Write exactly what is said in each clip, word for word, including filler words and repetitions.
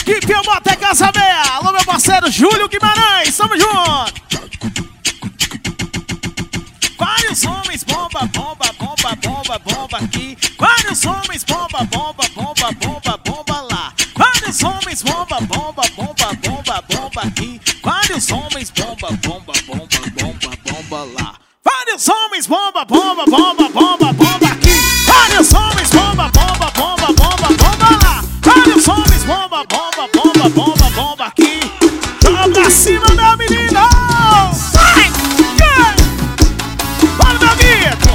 equipe Eu Boto é Casa Meia. Alô, meu parceiro Júlio Guimarães, tamo junto. Vários homens, bomba, bomba, bomba, bomba, bomba aqui. Vários homens, bomba, bomba, bomba, bomba, bomba lá. Vários homens, bomba, bomba, bomba, bomba, bomba aqui. Vários homens, bomba, bomba, bomba, bomba, bomba lá. Vários homens, bomba, bomba, bomba, bomba, bomba aqui. Vários homens, bomba, bomba, bomba, bomba, bomba lá. Vários homens, bomba, bomba, bomba, bomba, bomba aqui. Joga pra cima, meu menino. Vai! Yeah! Bora, meu amigo!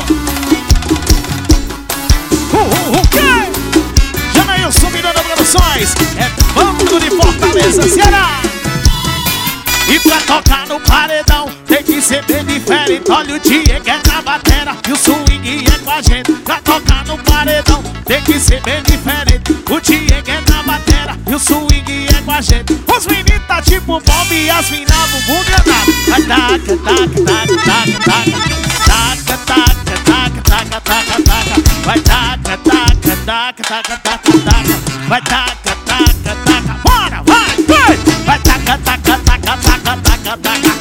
Uh, uh, uh, yeah! Janailson Miranda Produções. É Bando de Fortaleza, Ceará. E pra tocar no paredão tem que ser bem diferente. Olha o Diego é na batera e o swing é com a gente. Pra tocar no paredão tem que ser bem diferente. O Diego é na batera e o swing é com a gente. Os meninos tá tipo bomba e as minas bumbum granado. Vai taca, taca, taca, taca, taca, taca, taca, taca, taca, taca, taca. Vai taca, taca, taca, taca, taca, taca. Vai taca, taca, taca. Bora, vai, vai. Vai taca, taca, taca, taca, taca, taca.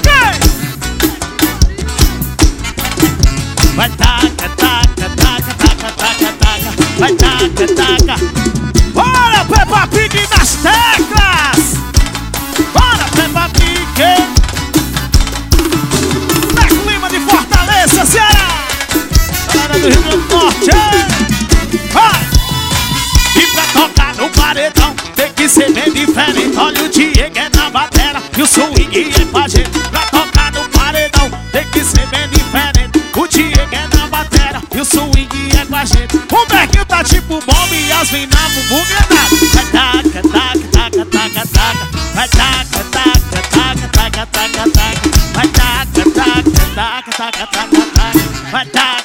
Vai taca, taca, taca, taca, taca, taca. Vai taca, taca. Bora, Peppa Pig nas teclas. Bora, Peppa Pig. Neco Lima de Fortaleza, Ceará. Galera do Rio Grande do Norte. Vai. E pra tocar no paredão tem que ser bem diferente. Olha o Diego é na batera e o swing é com a gente. Pra tocar no paredão tem que ser bem diferente. O Diego é na batera e o swing é com a gente. O Berguinho tá tipo bomba e as minas bumbum granado. Vai taca, taca, taca, taca, taca. Vai taca, taca, taca, taca, taca, taca. Vai taca, taca, taca, taca, taca, taca. Vai taca.